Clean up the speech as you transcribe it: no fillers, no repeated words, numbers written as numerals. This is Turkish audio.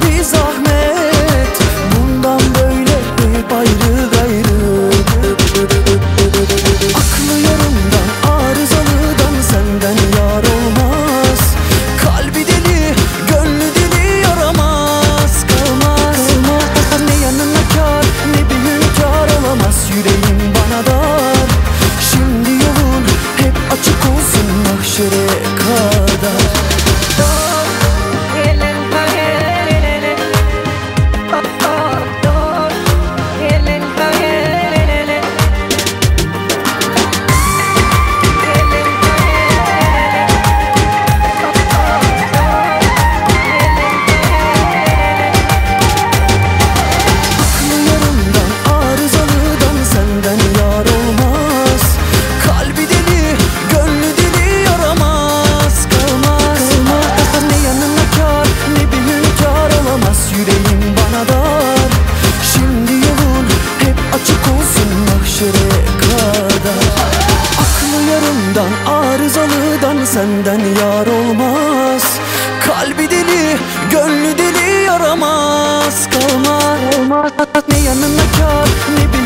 bir zahmet. Bundan böyle hep ayrı gayrı. Aklı yarımdan, arızalıdan senden yar olmaz. Kalbi deli, gönlü deli yaramaz. Kalmaz, ne yanına kar, ne bir hünkâr olamaz. Yüreğim bana dar, şimdi yolun hep açık olsun mahşere kadar. Yüreğim bana dar, şimdi yolun hep açık olsun mahşere kadar. Aklı yarımdan, arızalıdan senden yar olmaz. Kalbi deli, gönlü deli yaramaz. Kalmaz, ne yanına kar, ne bir